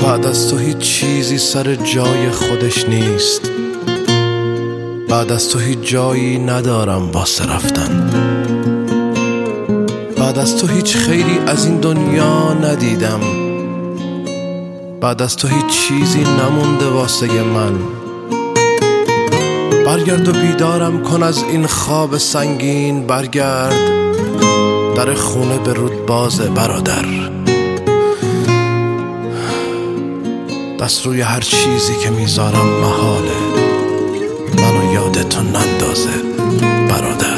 بعد از تو هیچ چیزی سر جای خودش نیست. بعد از تو هیچ جایی ندارم واسه رفتن. بعد از تو هیچ خیری از این دنیا ندیدم. بعد از تو هیچ چیزی نمونده واسه من. برگرد و بیدارم کن از این خواب سنگین. برگرد، در خونه به رود بازه برادر. دست روی هر چیزی که میذارم محاله منو یادتو نندازه برادر.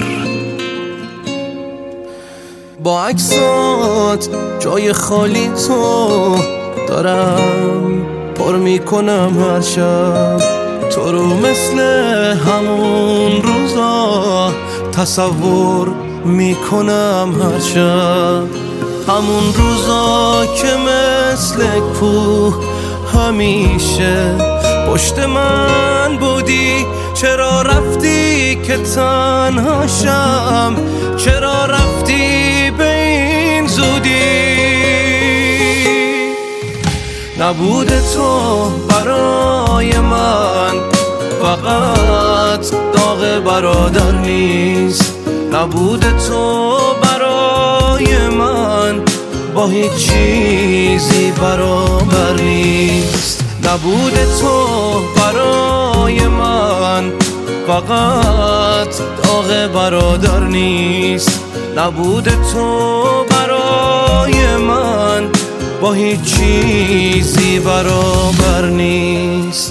با عکسات جای خالی تو دارم پر میکنم هر شب. تو رو مثل همون روزا تصور میکنم هر شب. همون روزا که مثل کوه همیشه پشت من بودی. چرا رفتی که تنهاشم؟ چرا رفتی به این زودی؟ نبود تو برای من فقط داغ برادر نیست. نبود تو برای من با هیچ چیزی برابر نیست. نبود تو برای من فقط داغ برادر نیست. نبود تو برای من با هیچ چیزی برابر نیست.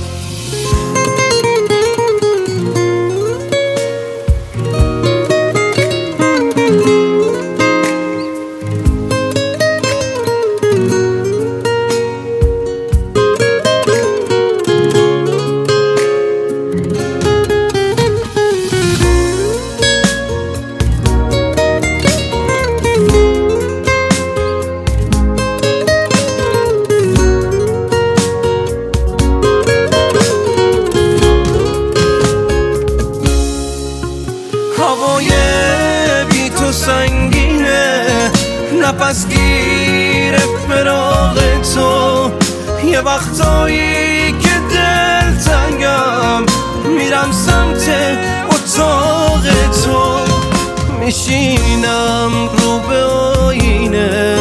هوای بی تو سنگینه، نفس گیره فراق تو. یه وقتایی که دل تنگم میرم سمت اتاق تو. میشینم رو به آینه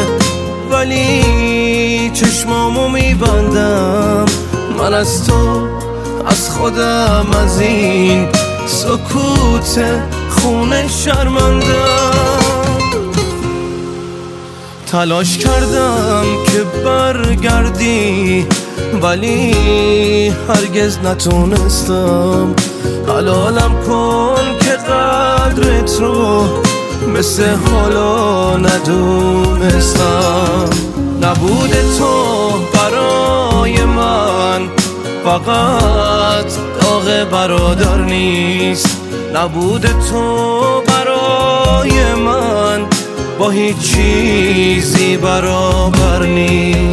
ولی چشمامو میبندم. من از تو، از خودم، از این سکوت خونه شرمندم. تلاش کردم که برگردی ولی هرگز نتونستم. حلالم کن که قدرت رو مثل حالا ندونستم. نبود تو برای من فقط داغ برادر نیست. نبود تو برای من با هیچ چیزی برابر نیست.